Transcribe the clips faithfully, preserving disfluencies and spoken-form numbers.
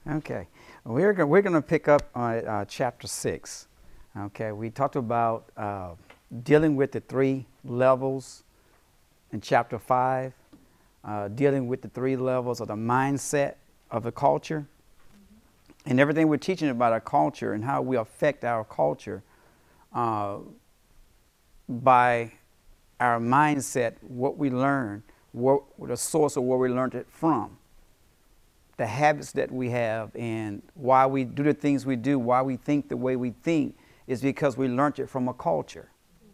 Okay, we're go- we're going to pick up on uh, chapter six. Okay, we talked about uh, dealing with the three levels in chapter five, uh, dealing with the three levels of the mindset of the culture, and everything we're teaching about our culture and how we affect our culture uh, by our mindset, what we learn, what the source of where we learned it from, the habits that we have, and why we do the things we do, why we think the way we think, is because we learned it from a culture.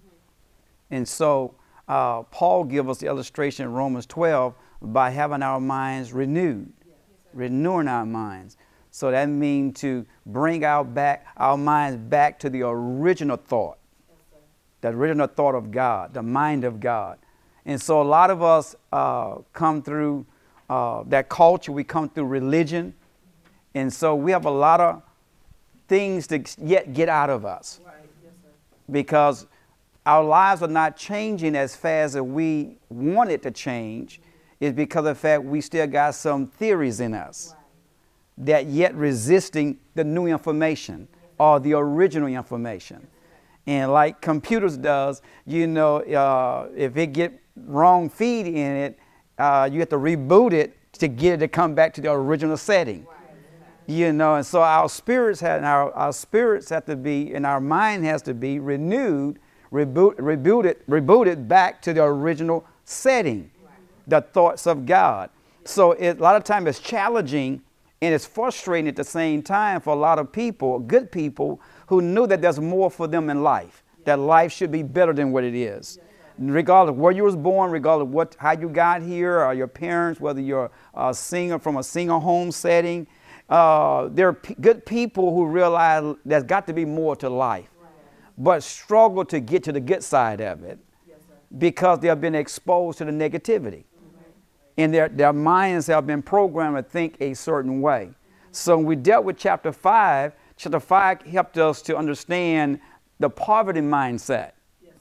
Mm-hmm. And so uh, Paul gives us the illustration in Romans twelve by having our minds renewed, yes, renewing our minds. So that means to bring our back our minds back to the original thought, yes, the original thought of God, the mind of God. And so a lot of us uh, come through uh, that culture. We come through religion, and so we have a lot of things to yet get out of us, right. Yes, sir. Because our lives are not changing as fast as we want it to change. Mm-hmm. Is because of the fact we still got some theories in us, right, that yet resisting the new information, yes, or the original information. Yes, and like computers does, you know, uh, if it get wrong feed in it, uh, you have to reboot it to get it to come back to the original setting. Right. You know, and so our spirits have our, our spirits have to be, and our mind has to be renewed, reboot, rebooted, rebooted back to the original setting, right, the thoughts of God. So it, a lot of times it's challenging and it's frustrating at the same time for a lot of people, good people, who knew that there's more for them in life, that life should be better than what it is. Regardless of where you was born, regardless of what, how you got here, or your parents, whether you're a singer from a single home setting, uh, there are p- good people who realize there's got to be more to life, right, but struggle to get to the good side of it, yes, because they have been exposed to the negativity, mm-hmm, and their, their minds have been programmed to think a certain way. Mm-hmm. So when we dealt with chapter five, chapter five helped us to understand the poverty mindset.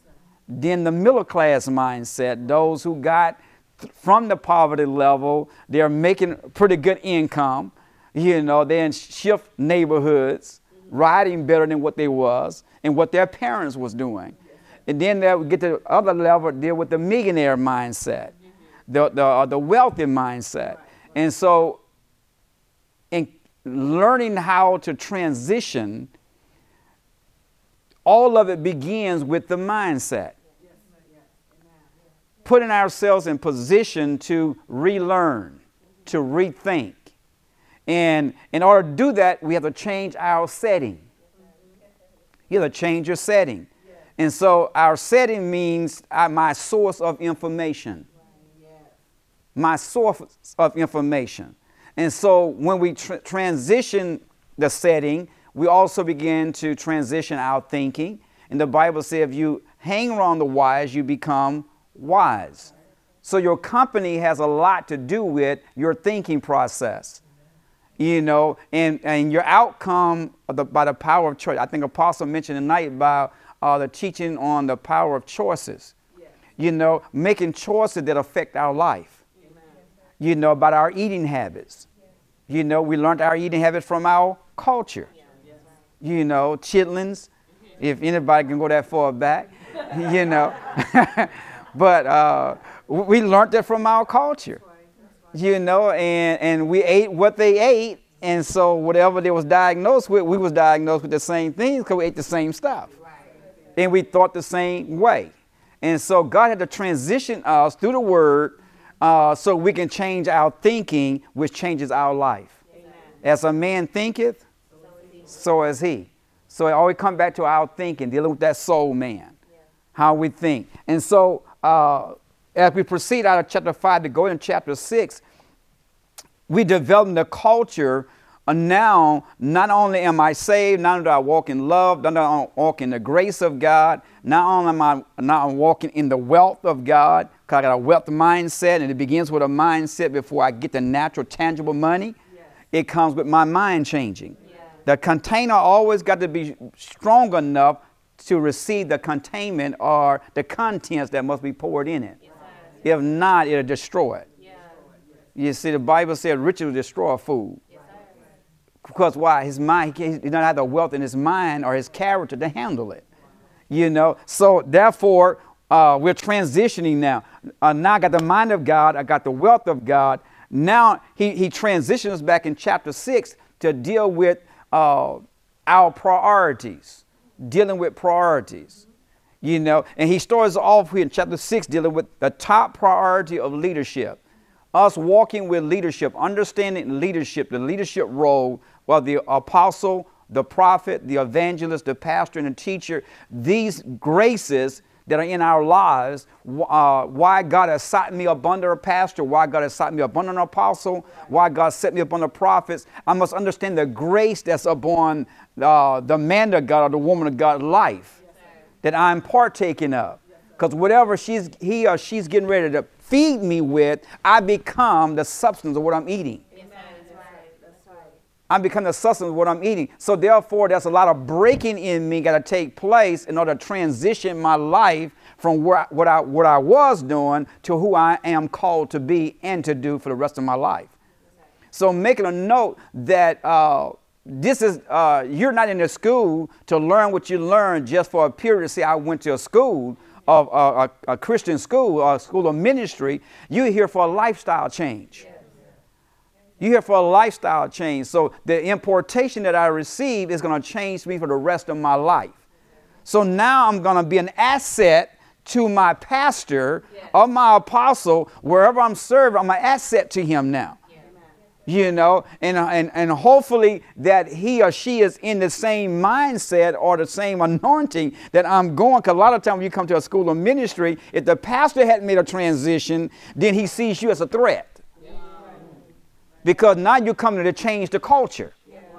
Then the middle class mindset, those who got th- from the poverty level, they're making pretty good income, you know, they're in shift neighborhoods, mm-hmm, riding better than what they was and what their parents was doing. And then they would get to the other level, deal with the millionaire mindset, mm-hmm, the, the, uh, the wealthy mindset. Right. And so in learning how to transition, all of it begins with the mindset. Putting ourselves in position to relearn, to rethink. And in order to do that, we have to change our setting. You have to change your setting. And so our setting means uh, my source of information. My source of information. And so when we tr- transition the setting, we also begin to transition our thinking. And the Bible says if you hang around the wise, you become wise. So your company has a lot to do with your thinking process, you know, and, and your outcome of the, by the power of choice. I think Apostle mentioned tonight about uh, the teaching on the power of choices, yes, you know, making choices that affect our life, amen, you know, about our eating habits. You know, we learned our eating habits from our culture, yes, you know, chitlins, if anybody can go that far back, you know. But uh, we learned that from our culture, you know, and, and we ate what they ate. And so whatever they was diagnosed with, we was diagnosed with the same things because we ate the same stuff. And we thought the same way. And so God had to transition us through the word uh, so we can change our thinking, which changes our life. Amen. As a man thinketh, so is he. So it always comes back to our thinking, dealing with that soul man, yeah, how we think. And so Uh, as we proceed out of chapter five to go into chapter six, we develop the culture. And now, not only am I saved, not only do I walk in love, not only do I walk in the grace of God, not only am I not walking in the wealth of God, because I got a wealth mindset, and it begins with a mindset before I get the natural, tangible money. Yes. It comes with my mind changing. Yes. The container always got to be strong enough to receive the containment or the contents that must be poured in it. Yes. If not, it'll destroy it. Yes. You see, the Bible said riches will destroy food. Yes. Because why? His mind, he, he doesn't have the wealth in his mind or his character to handle it. You know, so therefore, uh, we're transitioning now. Uh, now I got the mind of God. I got the wealth of God. Now he, he transitions back in chapter six to deal with uh, our priorities, dealing with priorities. You know, and he starts off here in chapter six dealing with the top priority of leadership. Us walking with leadership, understanding leadership, the leadership role, well, the apostle, the prophet, the evangelist, the pastor, and the teacher, these graces that are in our lives, uh, why God has set me up under a pastor, why God has set me up under an apostle, why God set me up under prophets. I must understand the grace that's upon uh, the man of God or the woman of God's life that I'm partaking of. Because whatever she's, he or she's getting ready to feed me with, I become the substance of what I'm eating. I become the substance of what I'm eating. So therefore, there's a lot of breaking in me got to take place in order to transition my life from where, what, I, what I was doing to who I am called to be and to do for the rest of my life. So making a note that uh, this is, uh, you're not in the school to learn what you learned just for a period to say I went to a school, of uh, a, a Christian school, a school of ministry. You're here for a lifestyle change. You're here for a lifestyle change. So the importation that I receive is going to change me for the rest of my life. So now I'm going to be an asset to my pastor or my apostle. Wherever I'm serving, I'm an asset to him now. You know, and, and, and hopefully that he or she is in the same mindset or the same anointing that I'm going. Because a lot of times when you come to a school of ministry, if the pastor hadn't made a transition, then he sees you as a threat. Yeah. Because now you're coming to change the culture.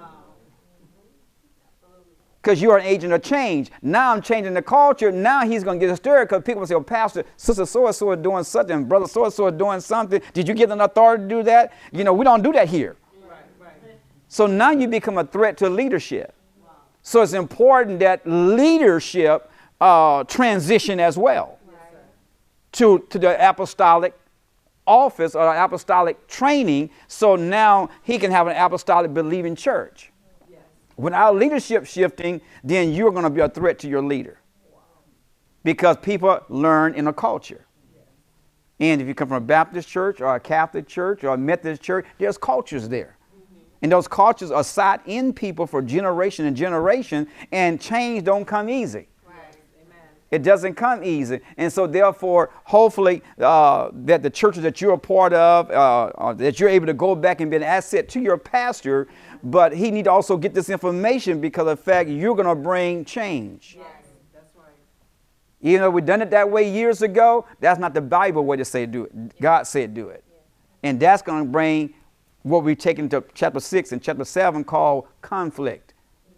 Because you're an agent of change. Now I'm changing the culture. Now he's going to get stirred because people will say, well, Pastor, Sister so-and-so is doing something. Brother so-and-so is doing something. Did you give them authority to do that? You know, we don't do that here. Right, right. So now you become a threat to leadership. Wow. So it's important that leadership uh, transition as well right. to, to the apostolic office or apostolic training. So now he can have an apostolic believing church. When our leadership shifting, then you're going to be a threat to your leader. Because people learn in a culture. And if you come from a Baptist church or a Catholic church or a Methodist church, there's cultures there. And those cultures are sat in people for generation and generation, and change don't come easy. It doesn't come easy. And so therefore, hopefully uh, that the churches that you're a part of, uh, uh, that you're able to go back and be an asset to your pastor, but he need to also get this information because of the fact you're going to bring change. Yes, that's right. You know, we've done it that way years ago. That's not the Bible way to say do it. God said do it. And that's going to bring what we've taken to chapter six and chapter seven called conflict.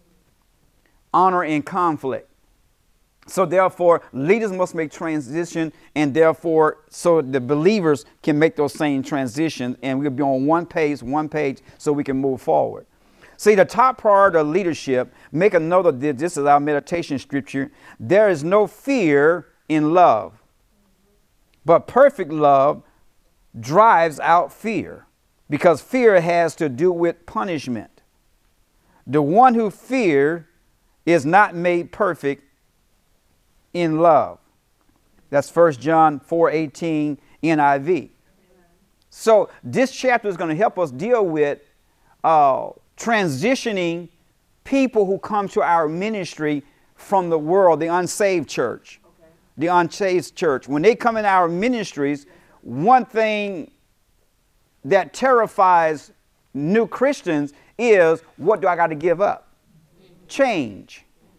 Honor and conflict. So therefore, leaders must make transition, and therefore, so the believers can make those same transitions, and we'll be on one page, one page, so we can move forward. See, the top priority of leadership, make a note of this, this is our meditation scripture. There is no fear in love, but perfect love drives out fear, because fear has to do with punishment. The one who fears is not made perfect in love. That's First John four eighteen N I V. So this chapter is going to help us deal with uh, transitioning people who come to our ministry from the world, the unsaved church. Okay. The unsaved church. When they come in our ministries, one thing that terrifies new Christians is, what do I got to give up? Change.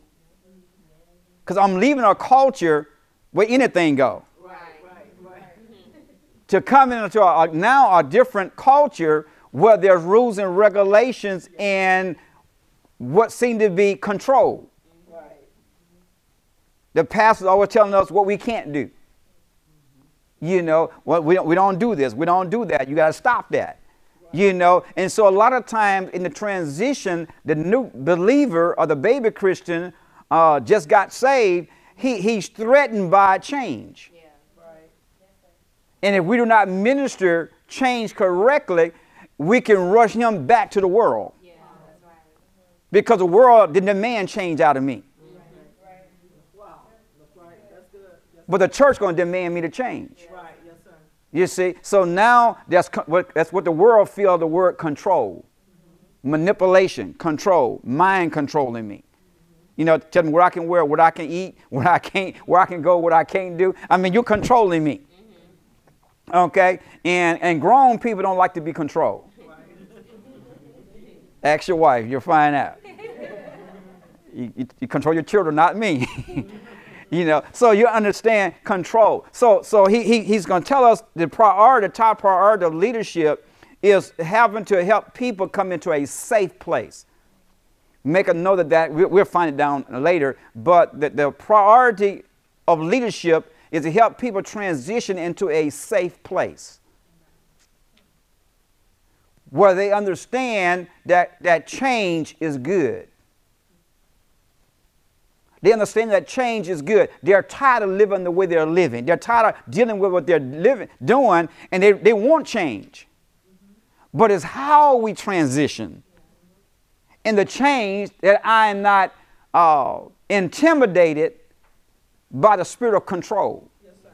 Because I'm leaving a culture where anything go. Right, right, right. To come into a, now a different culture where there's rules and regulations and what seem to be controlled. Right. The pastor's always telling us what we can't do. You know, well, we don't, we don't do this, we don't do that. You got to stop that. Right. You know, and so a lot of times in the transition, the new believer or the baby Christian Uh, just got saved, he, he's threatened by change. Yeah, right. And if we do not minister change correctly, we can rush him back to the world. Yeah, that's because the world didn't demand change out of me. But the church going to demand me to change. Right, yes, sir. You see? So now that's what, that's what the world feels the word control. Mm-hmm. Manipulation, control, mind controlling me. You know, tell me what I can wear, what I can eat, what I can't, where I can go, what I can't do. I mean, you're controlling me. Mm-hmm. Okay? And and grown people don't like to be controlled. Right. Ask your wife, you'll find out. you, you, you control your children, not me. You know, so you understand control. So so he, he he's going to tell us the priority, the top priority of leadership is having to help people come into a safe place. Make a note of that. We'll find it down later. But the, the priority of leadership is to help people transition into a safe place where they understand that, that change is good. They understand that change is good. They're tired of living the way they're living. They're tired of dealing with what they're living, doing, and they, they want change. Mm-hmm. But it's how we transition and the change that I am not uh, intimidated by the spirit of control. Yes, sir.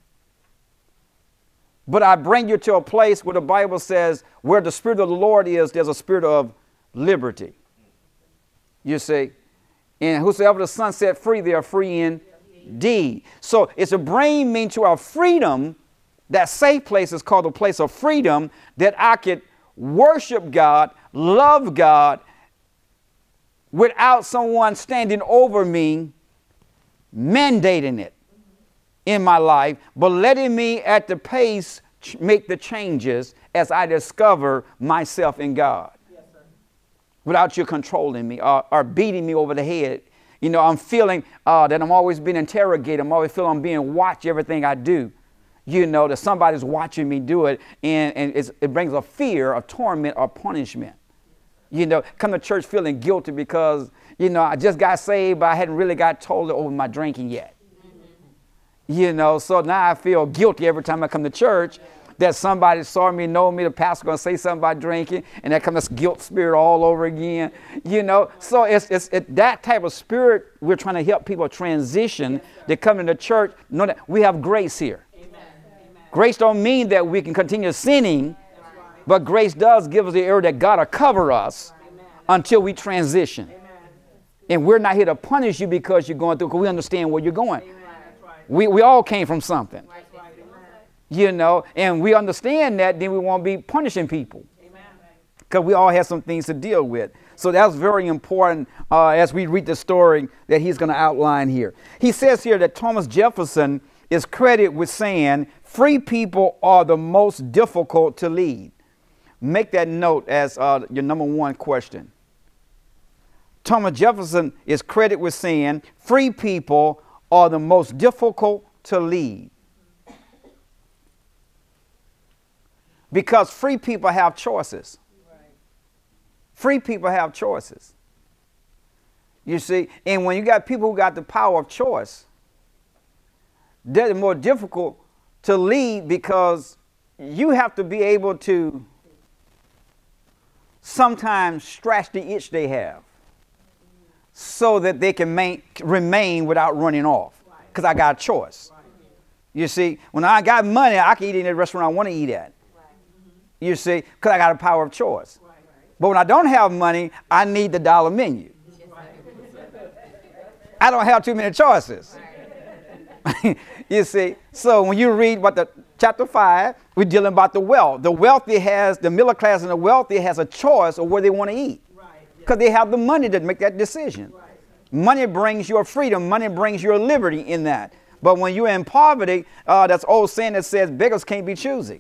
But I bring you to a place where the Bible says where the Spirit of the Lord is, there's a spirit of liberty. You see? And whosoever the Son set free, they are free indeed. So it's a bring me to our freedom. That safe place is called a place of freedom, that I could worship God, love God, without someone standing over me, mandating it in my life, but letting me at the pace ch- make the changes as I discover myself in God. Without you controlling me or, or beating me over the head. You know, I'm feeling uh, that I'm always being interrogated. I'm always feeling I'm being watched, everything I do. You know, that somebody's watching me do it, and, and it's, it brings a fear of torment or punishment. You know, come to church feeling guilty because, you know, I just got saved, but I hadn't really got told over my drinking yet. Mm-hmm. You know, so now I feel guilty every time I come to church. That somebody saw me, know me, the pastor going to say something about drinking, and that comes this guilt spirit all over again, you know. So it's, it's it, that type of spirit we're trying to help people transition. Yes, they come into church, know that we have grace here. Amen. Grace don't mean that we can continue sinning, right. But grace does give us the area that God will cover us right. Until we transition. Amen. And we're not here to punish you because you're going through, because we understand where you're going. Right. We, we all came from something. Right. You know, and we understand that, then we won't be punishing people. Because we all have some things to deal with. So that's very important uh, as we read the story that he's going to outline here. He says here that Thomas Jefferson is credited with saying, free people are the most difficult to lead. Make that note as uh, your number one question. Thomas Jefferson is credited with saying, free people are the most difficult to lead. Because free people have choices. Right. Free people have choices. You see, and when you got people who got the power of choice, they're more difficult to lead because you have to be able to sometimes scratch the itch they have so that they can main, remain without running off. Because I got a choice. Right. You see, when I got money, I can eat in the restaurant I want to eat at. You see, because I got a power of choice. Right, right. But when I don't have money, I need the dollar menu. Right. I don't have too many choices. Right. You see, so when you read what the chapter five, we're dealing about the wealth. The wealthy has, the middle class and the wealthy has a choice of where they want to eat. Because right. They have the money to make that decision. Right. Money brings your freedom. Money brings your liberty in that. But when you're in poverty, uh, that's old saying that says beggars can't be choosy.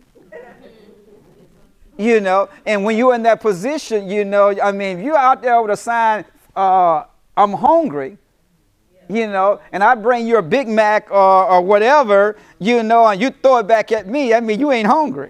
You know, and when you're in that position, you know, I mean, if you're out there with a sign, uh, I'm hungry, you know, and I bring you a Big Mac or, or whatever, you know, and you throw it back at me, I mean, you ain't hungry.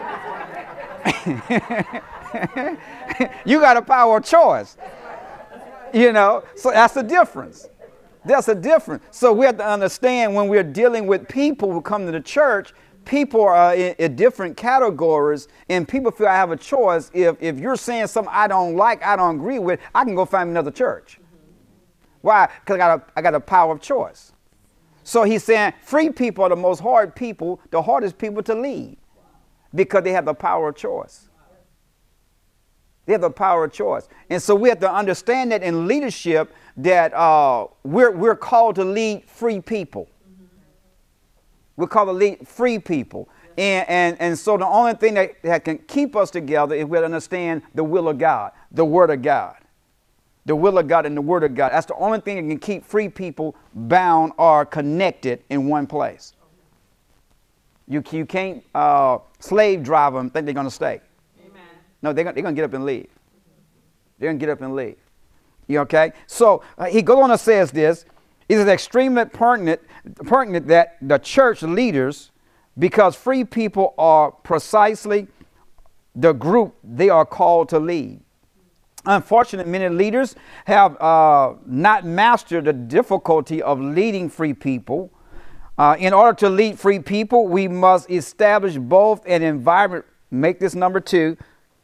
You got a power of choice, you know, so that's the difference. That's a difference. So we have to understand when we're dealing with people who come to the church, people are in, in different categories, and people feel I have a choice. If if you're saying something I don't like, I don't agree with, I can go find another church. Why? Because I got a, I got a power of choice. So he's saying free people are the most hard people, the hardest people to lead, because they have the power of choice. They have the power of choice. And so we have to understand that in leadership that uh, we're, we're called to lead free people. We're called to lead free people. And, and, and so the only thing that, that can keep us together is we understand the will of God, the Word of God. The will of God and the Word of God. That's the only thing that can keep free people bound or connected in one place. You, you can't uh, slave drive them and think they're going to stay. Amen. No, they're going to get up and leave. They're going to get up and leave. You okay? So uh, he goes on and says this. It is extremely pertinent, pertinent that the church leaders, because free people are precisely the group they are called to lead. Unfortunately, many leaders have uh, not mastered the difficulty of leading free people. Uh, in order to lead free people, we must establish both an environment. Make this number two.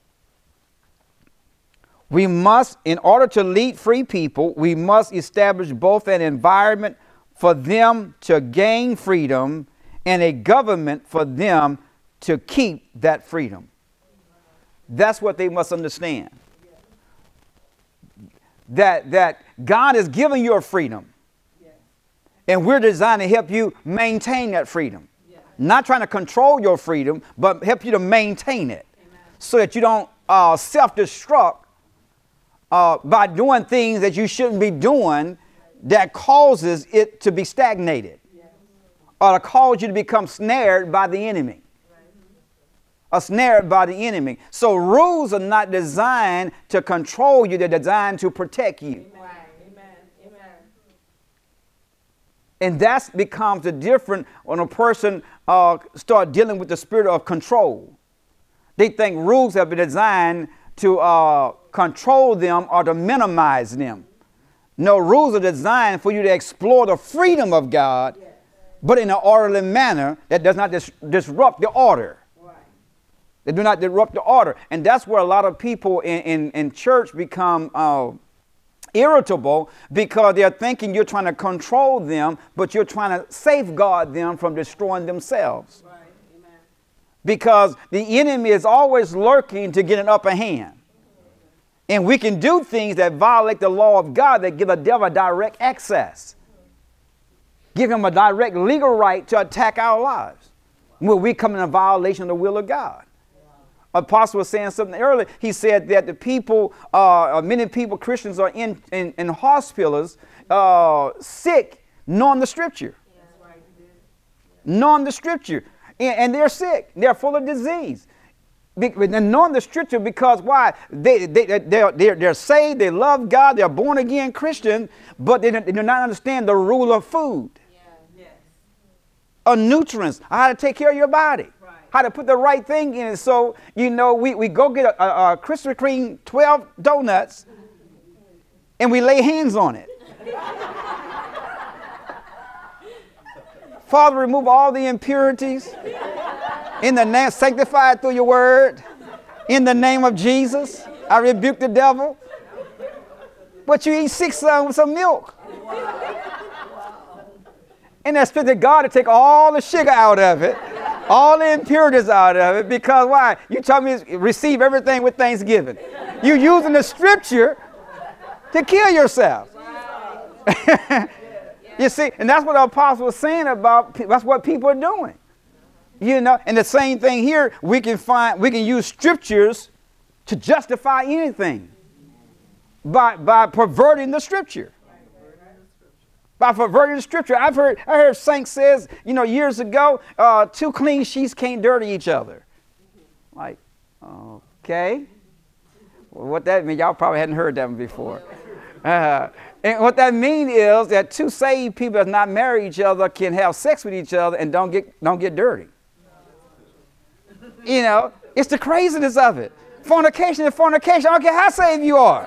We must, in order to lead free people, we must establish both an environment for them to gain freedom and a government for them to keep that freedom. That's what they must understand. That, that God is giving you a freedom. Yeah. And we're designed to help you maintain that freedom. Yeah. Not trying to control your freedom, but help you to maintain it. Amen. So that you don't uh, self-destruct uh, by doing things that you shouldn't be doing that causes it to be stagnated. Yeah. Or to cause you to become snared by the enemy. Are snared by the enemy. So rules are not designed to control you. They're designed to protect you. Amen. Amen. Amen. And that becomes the difference when a person uh, start dealing with the spirit of control. They think rules have been designed to uh, control them or to minimize them. No, rules are designed for you to explore the freedom of God, yes, but in an orderly manner that does not dis- disrupt the order. They do not disrupt the order. And that's where a lot of people in, in, in church become uh, irritable, because they're thinking you're trying to control them, but you're trying to safeguard them from destroying themselves. Right. Amen. Because the enemy is always lurking to get an upper hand. And we can do things that violate the law of God that give the devil direct access. Give him a direct legal right to attack our lives when we come in a violation of the will of God. Apostle was saying something earlier. He said that the people, uh, many people, Christians, are in, in, in hospitals uh, sick, knowing the scripture. Yes. Knowing the scripture. And, and they're sick. They're full of disease. Be, knowing the scripture because why? They, they, they're, they're, they're saved, they love God, they're born again Christian, but they, they do not understand the rule of food. Yeah. Yes. Of nutrients, how to take care of your body. How to put the right thing in it. So, you know, we, we go get a, a, a Krispy Kreme twelve donuts and we lay hands on it. Father, remove all the impurities in the name, sanctified through your word. In the name of Jesus, I rebuke the devil. But you eat six of with some milk. And expect God to take all the sugar out of it. All the impurities out of it, because why? You tell me receive everything with thanksgiving. You're using the scripture to kill yourself. You see, and that's what the apostle was saying about, that's what people are doing. You know, and the same thing here, we can find, we can use scriptures to justify anything by, by perverting the scripture. By perverting the scripture. I've heard, I heard Saint says, you know, years ago, uh, two clean sheets can't dirty each other. Like, okay. Well, what that means, y'all probably hadn't heard that one before. Uh, and what that means is that two saved people that not marry each other can have sex with each other and don't get, don't get dirty. You know, it's the craziness of it. Fornication is fornication. I don't care how saved you are.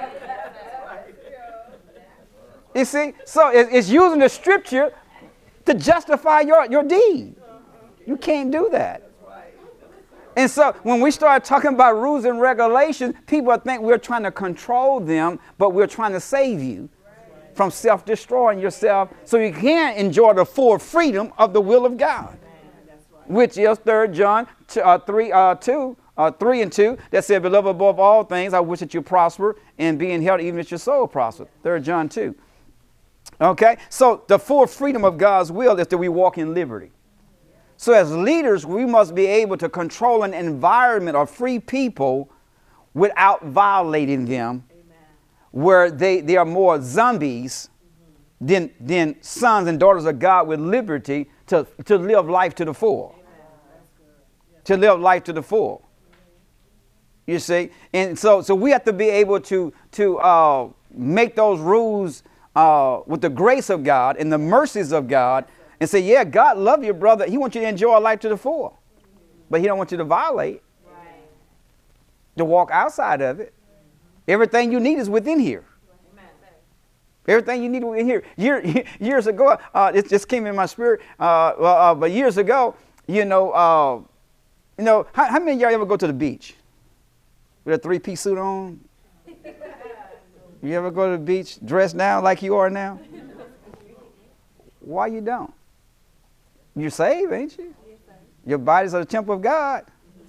You see, so it's using the scripture to justify your, your deed. You can't do that. And so when we start talking about rules and regulations, people think we're trying to control them, but we're trying to save you from self-destroying yourself so you can enjoy the full freedom of the will of God, which is Third John uh, three, uh, two, uh, three and two, that said, beloved, above all things, I wish that you prosper and be in health, even as your soul prosper. Third John two. Okay, so the full freedom of God's will is that we walk in liberty. So as leaders, we must be able to control an environment of free people without violating them, Amen. Where they, they are more zombies mm-hmm. than, than sons and daughters of God with liberty to, to live life to the full. Yes. To live life to the full. Mm-hmm. You see? And so, so we have to be able to, to uh, make those rules uh, with the grace of God and the mercies of God. And say, yeah, God love your brother. He wants you to enjoy life to the full. But he don't want you to violate. Right. To walk outside of it. Mm-hmm. Everything you need is within here. Amen. Everything you need is within here. Year, years ago, uh, it just came in my spirit. Uh, well, uh, but years ago, you know, uh, you know, how, how many of y'all ever go to the beach with a three-piece suit on? You ever go to the beach dressed now like you are now? Why you don't? You're saved, ain't you? Your bodies are the temple of God.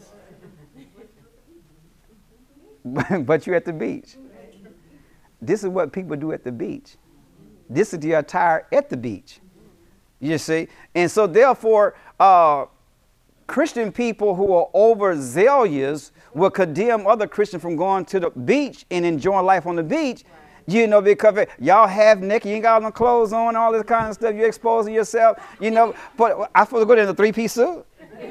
But you're at the beach. This is what people do at the beach. This is the attire at the beach. You see? And so therefore, uh, Christian people who are overzealous will condemn other Christians from going to the beach and enjoying life on the beach. You know, because y'all half naked, you ain't got no clothes on, all this kind of stuff. You're exposing yourself, you know. But I supposed to go there in a three-piece suit.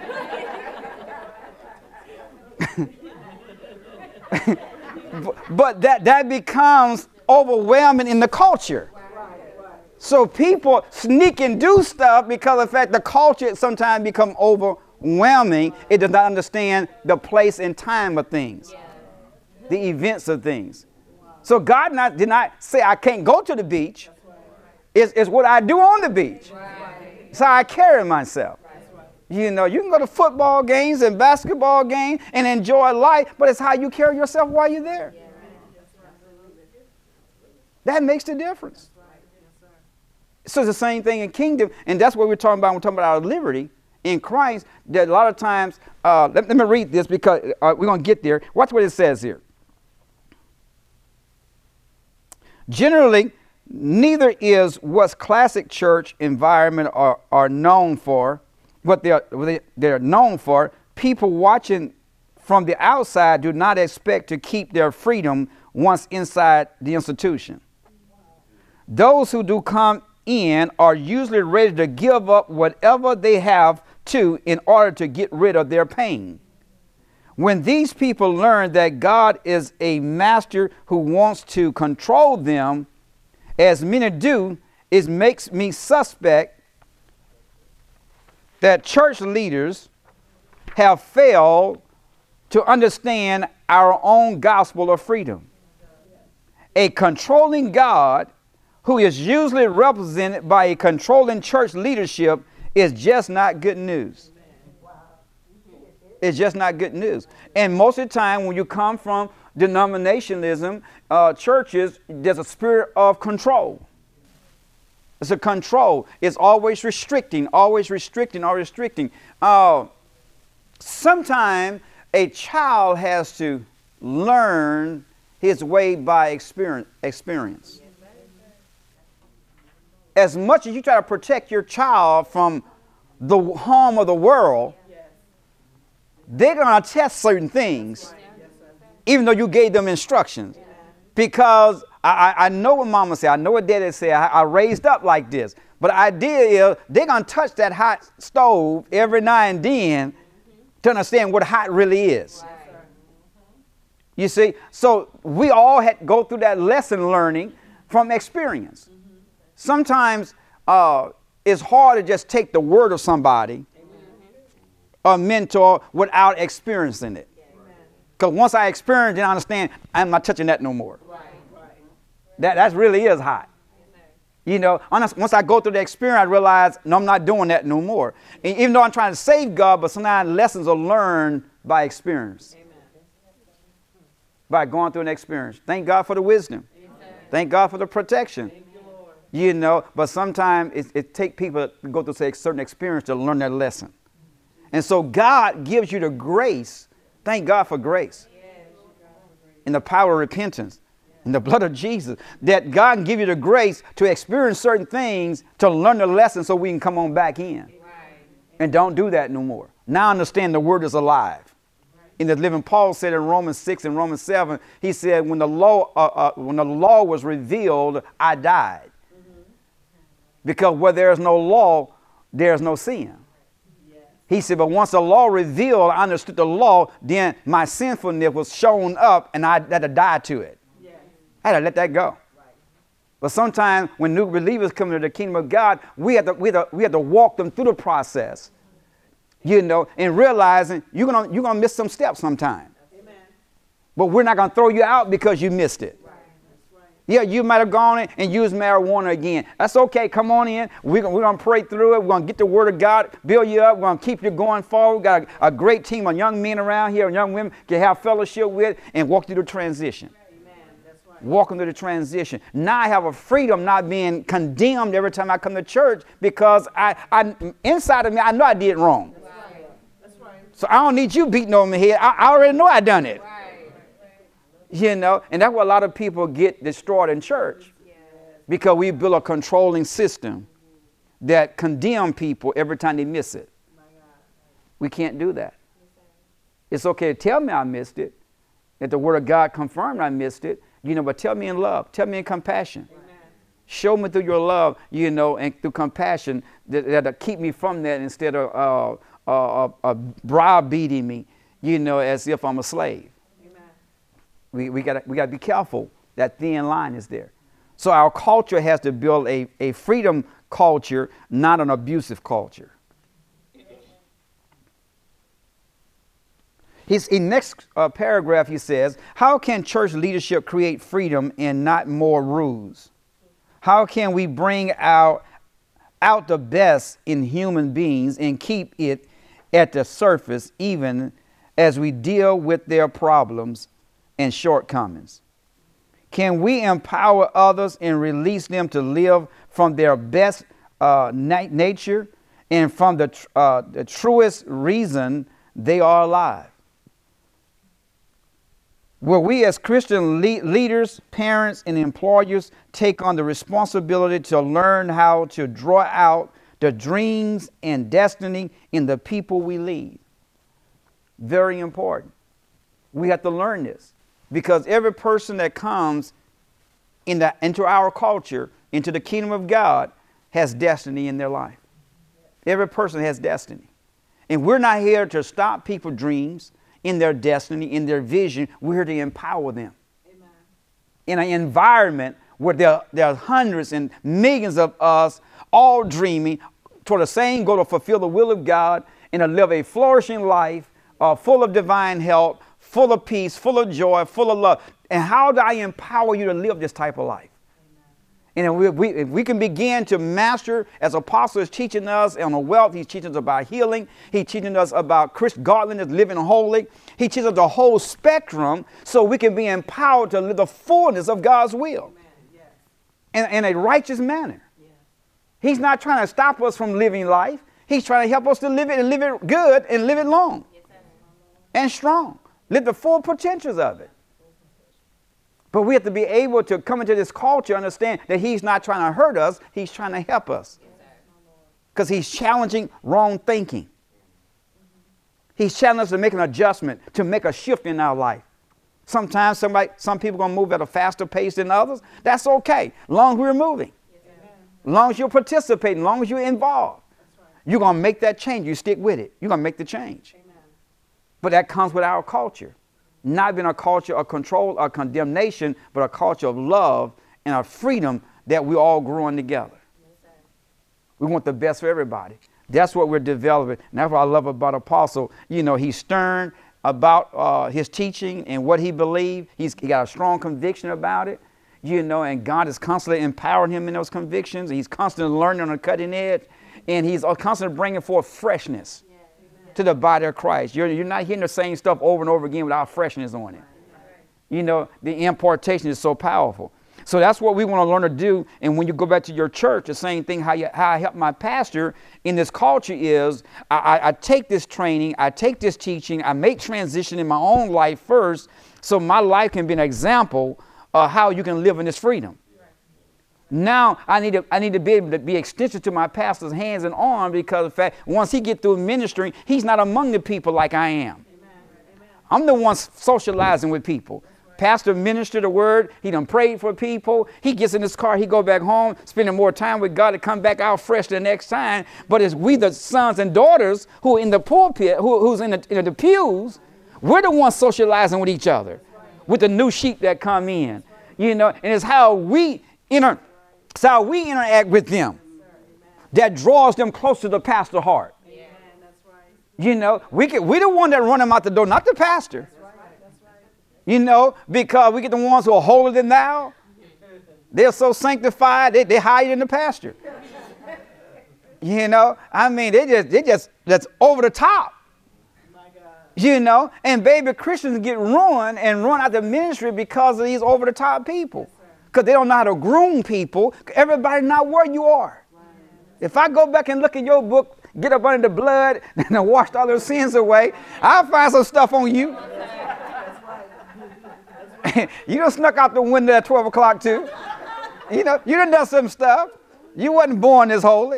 but but that, that becomes overwhelming in the culture. So people sneak and do stuff because of the fact the culture sometimes become overwhelming. It does not understand the place and time of things, the events of things. So God not, did not say I can't go to the beach. It's, it's what I do on the beach. Right. It's how I carry myself. Right. You know, you can go to football games and basketball games and enjoy life, but it's how you carry yourself while you're there. Yeah. That makes the difference. So it's the same thing in kingdom, and that's what we're talking about when we're talking about our liberty in Christ. That a lot of times, uh, let, let me read this because uh, we're going to get there. Watch what it says here. Generally, neither is what classic church environment are, are known for, what they are, what they are known for. People watching from the outside do not expect to keep their freedom once inside the institution. Those who do come in are usually ready to give up whatever they have to in order to get rid of their pain. When these people learn that God is a master who wants to control them, as many do, it makes me suspect that church leaders have failed to understand our own gospel of freedom. A controlling God, who is usually represented by a controlling church leadership, is just not good news. It's just not good news. And most of the time when you come from denominationalism, uh, churches, there's a spirit of control. It's a control. It's always restricting, always restricting, always restricting. Uh, Sometimes a child has to learn his way by experience. experience. As much as you try to protect your child from the harm of the world, they're going to test certain things, even though you gave them instructions. Because I, I, I know what mama said. I know what daddy said. I, I raised up like this. But the idea is they're going to touch that hot stove every now and then to understand what hot really is. You see? So we all had to go through that lesson learning from experience. Sometimes uh, it's hard to just take the word of somebody, a mentor, without experiencing it. Because once I experience it, I understand I'm not touching that no more. Right, right. That that really is hot. You know, once I go through the experience, I realize, no, I'm not doing that no more. And even though I'm trying to save God, but sometimes lessons are learned by experience. Amen. By going through an experience. Thank God for the wisdom. Amen. Thank God for the protection. You, you know, but sometimes it, it takes people to go through say, a certain experience to learn that lesson. And so God gives you the grace. Thank God for grace. And the power of repentance. In the blood of Jesus, that God can give you the grace to experience certain things, to learn the lesson so we can come on back in. Right. And don't do that no more. Now understand the word is alive. Right. In the living, Paul said in Romans six and Romans seven, he said, when the law, uh, uh, when the law was revealed, I died. Mm-hmm. Because where there is no law, there is no sin. Yeah. He said, but once the law revealed, I understood the law, then my sinfulness was shown up and I had to die to it. I had to let that go. Right. But sometimes when new believers come into the kingdom of God, we have to, we have to, we have to walk them through the process, you know, and realizing you're going you're gonna miss some steps sometime. Amen. But we're not going to throw you out because you missed it. Right. That's right. Yeah, you might have gone in and used marijuana again. That's okay. Come on in. We're going we're gonna pray through it. We're going to get the word of God, build you up. We're going to keep you going forward. We've got a, a great team of young men around here and young women can have fellowship with and walk through the transition. Walking through the transition. Now I have a freedom not being condemned every time I come to church because I, I inside of me, I know I did wrong. That's right. That's right. So I don't need you beating on my head. I, I already know I done it. Right. You know, and that's where a lot of people get destroyed in church. Yes. Because we build a controlling system that condemn people every time they miss it. We can't do that. It's okay to tell me I missed it. If the word of God confirmed I missed it, you know, but tell me in love, tell me in compassion. Amen. Show me through your love, you know, and through compassion that, that'll keep me from that instead of uh, uh, uh, uh, browbeating me, you know, as if I'm a slave. Amen. We we got we got to be careful. That thin line is there. So our culture has to build a, a freedom culture, not an abusive culture. His in next uh, paragraph, he says, how can church leadership create freedom and not more rules? How can we bring out, out the best in human beings and keep it at the surface even as we deal with their problems and shortcomings? Can we empower others and release them to live from their best uh, na- nature and from the, tr- uh, the truest reason they are alive? Where we as Christian le- leaders, parents, and employers take on the responsibility to learn how to draw out the dreams and destiny in the people we lead. Very important. We have to learn this because every person that comes in the, into our culture, into the kingdom of God, has destiny in their life. Every person has destiny. And we're not here to stop people's dreams in their destiny, in their vision. We're here to empower them. Amen. In an environment where there, there are hundreds and millions of us all dreaming toward the same goal to fulfill the will of God and to live a flourishing life, uh, full of divine health, full of peace, full of joy, full of love. And how do I empower you to live this type of life? And if we, we, if we can begin to master, as Apostle is teaching us on the wealth, he's teaching us about healing. He's teaching us about Christ godliness, living holy. He teaches us the whole spectrum so we can be empowered to live the fullness of God's will. Yes. in, in a righteous manner. Yes. He's not trying to stop us from living life. He's trying to help us to live it and live it good and live it long yes, and strong. Live the full potentials of it. But we have to be able to come into this culture, understand that he's not trying to hurt us. He's trying to help us. Because he's challenging wrong thinking. He's challenging us to make an adjustment, to make a shift in our life. Sometimes somebody, some people are going to move at a faster pace than others. That's okay, as long as we're moving. As long as you're participating, as long as you're involved. You're going to make that change. You stick with it. You're going to make the change. Amen. But that comes with our culture. Not being a culture of control or condemnation, but a culture of love and of freedom that we're all growing together. Yes, we want the best for everybody. That's what we're developing. And that's what I love about Apostle. You know, he's stern about uh, his teaching and what he believed. He's he got a strong conviction about it. you know, and God is constantly empowering him in those convictions. He's constantly learning on the cutting edge, and he's constantly bringing forth freshness to the body of Christ. You're, you're not hearing the same stuff over and over again without freshness on it. You know, the impartation is so powerful. So that's what we want to learn to do. And when you go back to your church, the same thing, how, you, how I help my pastor in this culture is I, I, I take this training, I take this teaching, I make transition in my own life first, so my life can be an example of how you can live in this freedom. Now I need to I need to be able to be extension to my pastor's hands and arms, because of the fact once he get through ministering, he's not among the people like I am. Amen. I'm the one socializing with people. Pastor ministered the word. He done prayed for people. He gets in his car. He go back home, spending more time with God to come back out fresh the next time. But it's we, the sons and daughters who are in the pulpit, who, who's in the, in the pews, we're the ones socializing with each other, with the new sheep that come in. You know, and it's how we inter, it's how we interact with them that draws them close to the pastor's heart. You know, we can, we're the one that run them out the door, not the pastor. You know, because we get the ones who are holier than thou. They're so sanctified, they, they're higher than the pastor. You know, I mean, they just, they just, that's over the top. You know, and baby Christians get ruined and run out the ministry because of these over the top people. Because they don't know how to groom people. Everybody not where you are. If I go back and look at your book, get up under the blood and washed all those sins away, I'll find some stuff on you. You done snuck out the window at twelve o'clock too. You know, you done done some stuff. You wasn't born this holy.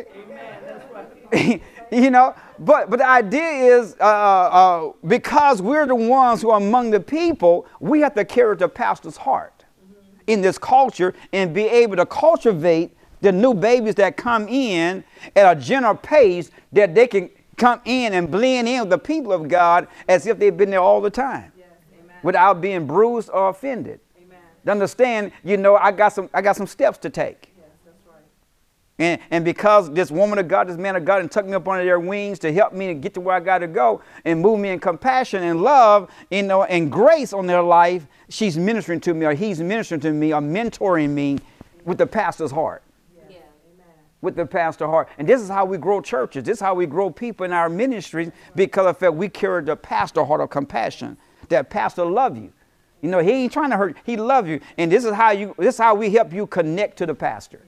You know, but but the idea is uh, uh, because we're the ones who are among the people, we have to carry the pastor's heart in this culture and be able to cultivate the new babies that come in at a general pace, that they can come in and blend in with the people of God as if they've been there all the time. Without being bruised or offended. Amen. To understand, you know, I got some I got some steps to take. Yes, that's right. And and because this woman of God, this man of God, and took me up under their wings to help me to get to where I got to go and move me in compassion and love, you know, and grace on their life, she's ministering to me, or he's ministering to me, or mentoring me with the pastor's heart. Yeah. Yeah. Amen. With the pastor's heart. And this is how we grow churches. This is how we grow people in our ministries, because of fact we carry the pastor heart of compassion. That pastor love you. You know, he ain't trying to hurt you. He love you. And this is how you, this is how we help you connect to the pastor.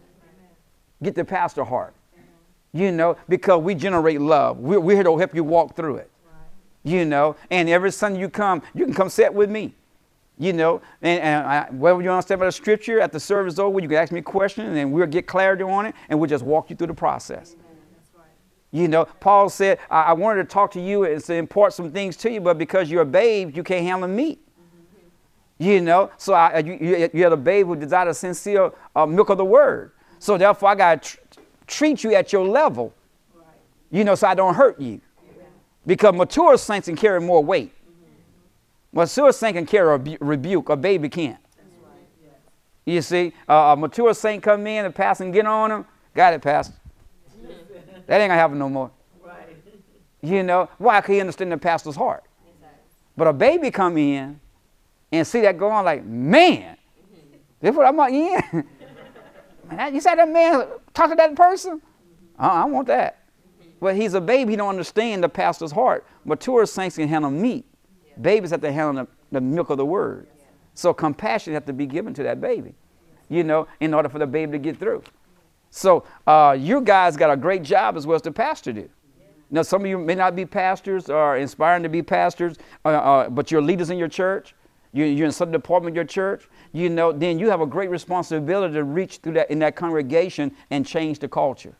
Get the pastor heart. You know, because we generate love. We're, we're here to help you walk through it. You know, and every Sunday you come, you can come sit with me. You know, and, and I, whether you understand about the scripture, at the service over, you can ask me a question, and then we'll get clarity on it, and we'll just walk you through the process. You know, Paul said, I, I wanted to talk to you and to impart some things to you, but because you're a babe, you can't handle meat. Mm-hmm. You know, so I, you, you're the babe who desires a sincere uh, milk of the word. So therefore, I got to tr- treat you at your level, right. You know, so I don't hurt you. Yeah. Because mature saints can carry more weight. Mm-hmm. Mature saints can carry a rebu- rebuke, a baby can't. That's right. Yeah. You see, uh, a mature saint come in, the pastor and get on him. Got it, pastor. That ain't gonna happen no more. Right. You know, why? Because he understand the pastor's heart. Exactly. But a baby come in and see that go on like, man, mm-hmm. This what I'm like, yeah. Man, you said that man talk to that person? Mm-hmm. uh, I want that. Mm-hmm. But he's a baby, he don't understand the pastor's heart. Mature saints can handle meat. Yeah. Babies have to handle the, the milk of the word. Yeah. So compassion has to be given to that baby, you know, in order for the baby to get through. So uh, you guys got a great job as well as the pastor do. Now, some of you may not be pastors or inspiring to be pastors, uh, uh, but you're leaders in your church. You, you're in some department of your church. You know, then you have a great responsibility to reach through that in that congregation and change the culture.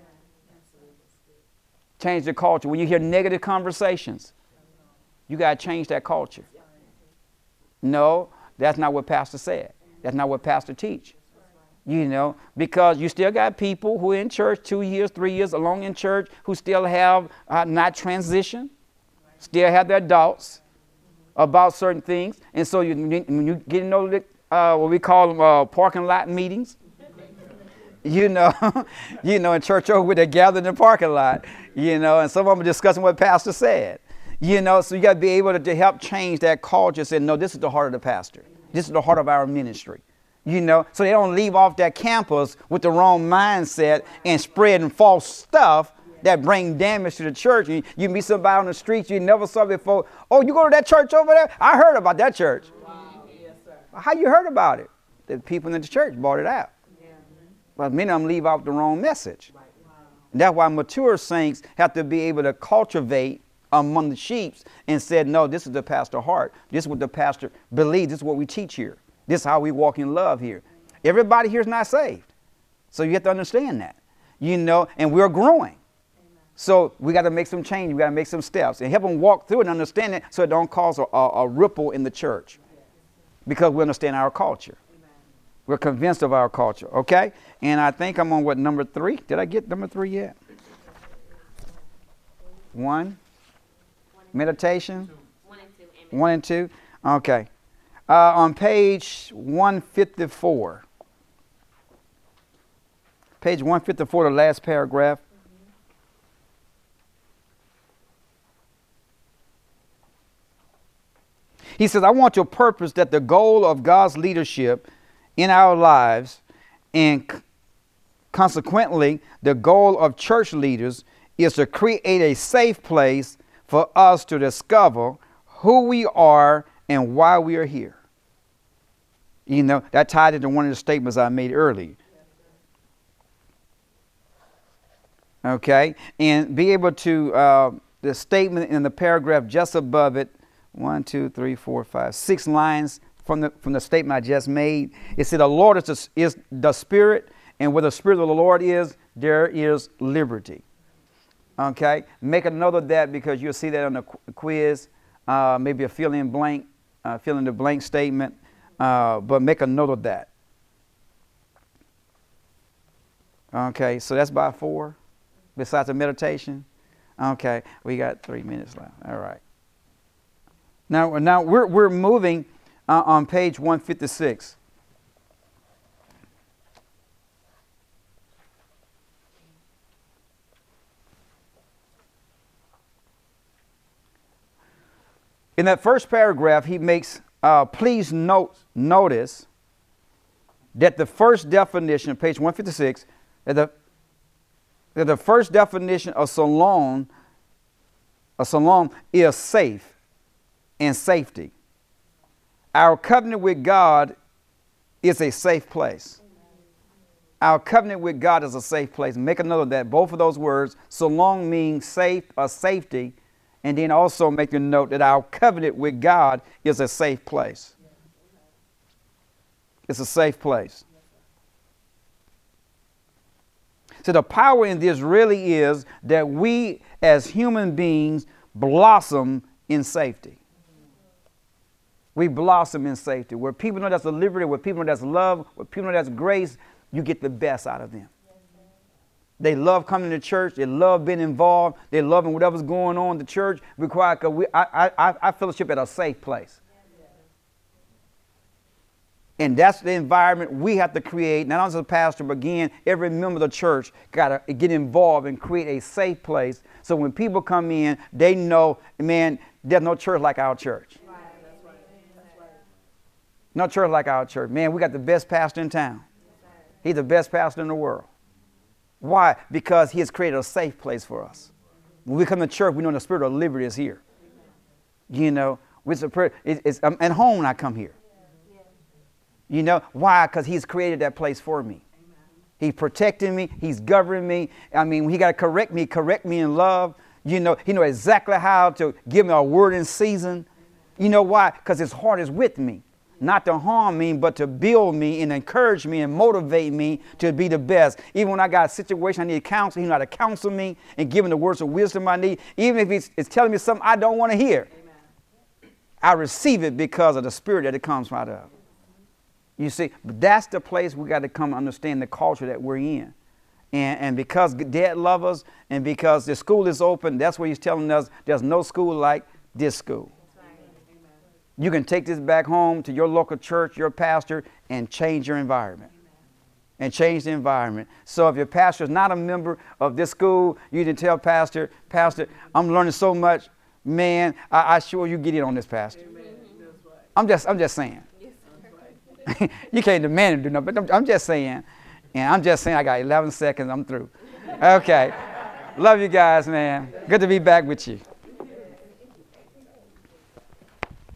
Change the culture. When you hear negative conversations, you got to change that culture. No, that's not what pastor said. That's not what pastor teach. You know, because you still got people who are in church two years, three years along in church who still have uh, not transitioned, still have their doubts about certain things. And so you, when you get into the, uh, what we call them uh, parking lot meetings, you know, you know, in church over where they gather in the parking lot, you know, and some of them are discussing what pastor said, you know, so you got to be able to, to help change that culture. Say, no, this is the heart of the pastor. This is the heart of our ministry. You know, so they don't leave off that campus with the wrong mindset and spreading false stuff that bring damage to the church. You, you meet somebody on the street you never saw before. Oh, you go to that church over there? I heard about that church. Wow. Yes, sir. How you heard about it? The people in the church brought it out. Yeah. But many of them leave out the wrong message. Right. Wow. That's why mature saints have to be able to cultivate among the sheep and said, no, this is the pastor heart. This is what the pastor believes. This is what we teach here. This is how we walk in love here. Everybody here is not saved. So you have to understand that. You know, and we're growing. So we got to make some change. We got to make some steps and help them walk through it and understand it so it don't cause a, a, a ripple in the church, because we understand our culture. Amen. We're convinced of our culture. Okay. And I think I'm on what, number three? Did I get number three yet? One. Meditation. One and two. One and two. Okay. Uh, on page one fifty-four. Page one fifty-four, the last paragraph. He says, I want your purpose that the goal of God's leadership in our lives, and c- consequently the goal of church leaders, is to create a safe place for us to discover who we are and why we are here. You know, that tied into one of the statements I made earlier. Okay, and be able to, uh, the statement in the paragraph just above it, One, two, three, four, five, six lines from the from the statement I just made. It said, the Lord is the, is the Spirit, and where the Spirit of the Lord is, there is liberty. Okay? Make a note of that, because you'll see that on the qu- quiz. Uh, maybe a fill in blank, uh, fill in the blank statement. Uh, but make a note of that. Okay, so that's by four, besides the meditation. Okay, we got three minutes left. All right. Now, now we're we're moving uh, on page one fifty-six. In that first paragraph, he makes, uh, please note, notice that the first definition, page one fifty-six, that the, that the first definition of shalom, a shalom is safe and safety. Our covenant with God is a safe place. Our covenant with God is a safe place. Make a note of that. Both of those words, shalom, means safe or safety. And then also make a note that our covenant with God is a safe place. It's a safe place. So the power in this really is that we as human beings blossom in safety. We blossom in safety. Where people know that's a liberty, where people know that's love, where people know that's grace, you get the best out of them. They love coming to church. They love being involved. They love whatever's going on in the church. Require, cause we, I, I, I fellowship at a safe place. And that's the environment we have to create. Not only as a pastor, but again, every member of the church got to get involved and create a safe place. So when people come in, they know, man, there's no church like our church. Right. That's right. That's right. No church like our church. Man, we got the best pastor in town. He's the best pastor in the world. Why? Because he has created a safe place for us. When we come to church, we know the spirit of liberty is here. You know, it's, a, it's I'm at home when I come here. You know, why? Because he's created that place for me. He's protecting me. He's governing me. I mean, he got to correct me, correct me in love. You know, he knows exactly how to give me a word in season. You know why? Because his heart is with me. Not to harm me, but to build me and encourage me and motivate me to be the best. Even when I got a situation I need counsel, he knows how to counsel me and give me the words of wisdom I need. Even if he's, it's telling me something I don't want to hear. Amen. I receive it because of the spirit that it comes out of. You see, but that's the place we got to come understand the culture that we're in. And, and because Dad loves us and because the school is open, that's what he's telling us. There's no school like this school. You can take this back home to your local church, your pastor, and change your environment. And change the environment. So if your pastor is not a member of this school, you can tell pastor, Pastor, I'm learning so much. Man, I, I sure you get in on this, Pastor. I'm just, I'm just saying. You can't demand him to do nothing, but I'm, I'm just saying. And I'm just saying I got eleven seconds, I'm through. Okay. Love you guys, man. Good to be back with you.